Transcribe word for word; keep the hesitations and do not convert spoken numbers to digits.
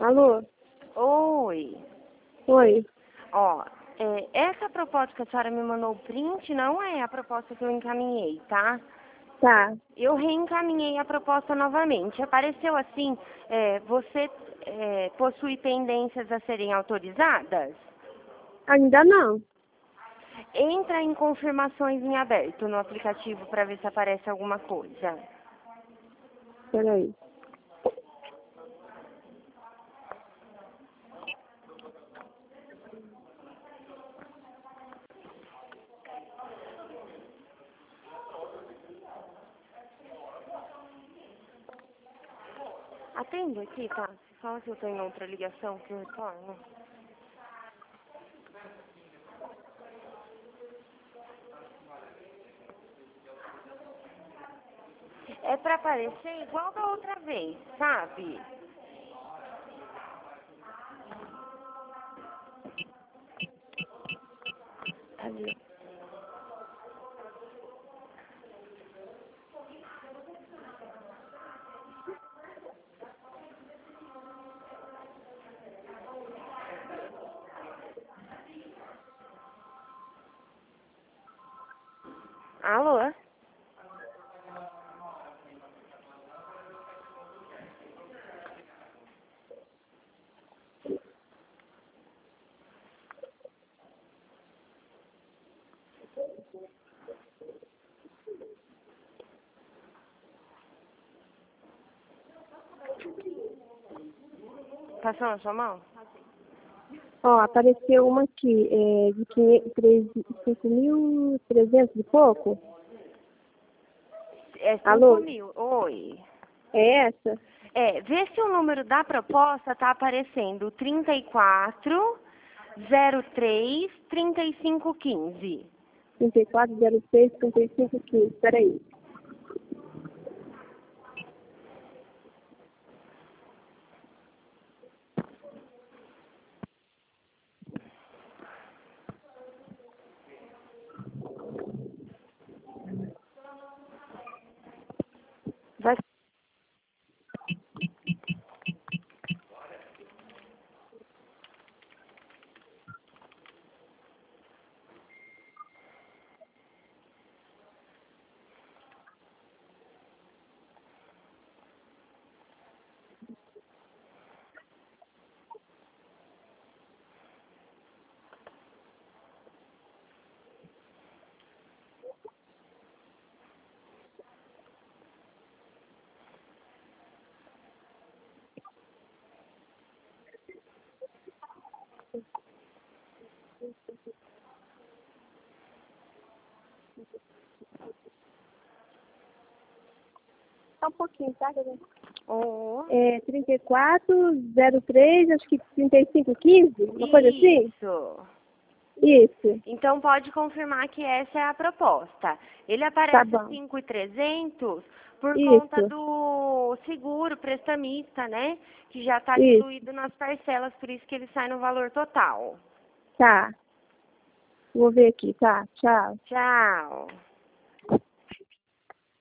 Alô? Oi. Oi. Ó, é, essa proposta que a senhora me mandou o print não é a proposta que eu encaminhei, tá? Tá. Eu reencaminhei a proposta novamente. Apareceu assim, é, você é, possui pendências a serem autorizadas? Ainda não. Entra em confirmações em aberto no aplicativo para ver se aparece alguma coisa. Peraí. Atende aqui, tá? Só se eu tenho outra ligação que eu retorno. É pra aparecer igual da outra vez, sabe? Ali. Alô? Passou na sua mão? Ó, apareceu uma aqui, é, de cinco mil e trezentos e pouco. É cinco Alô? mil. Oi. É essa? É, vê se o número da proposta tá aparecendo trinta e quatro, zero três, trinta e cinco quinze. trinta e quatro, zero seis, trinta e cinco, quinze. Peraí. Vai. Só um pouquinho, tá? Oh, É trinta e quatro, zero três, acho que trinta e cinco, quinze? Uma coisa assim? isso. Isso. Então pode confirmar que essa é a proposta. Ele Tá aparece bom. cinco mil e trezentos por conta Isso. do seguro prestamista, né? Que já está Isso. diluído nas parcelas, por isso que ele sai no valor total. Tá. Vou ver aqui, tá? Tchau. Tchau.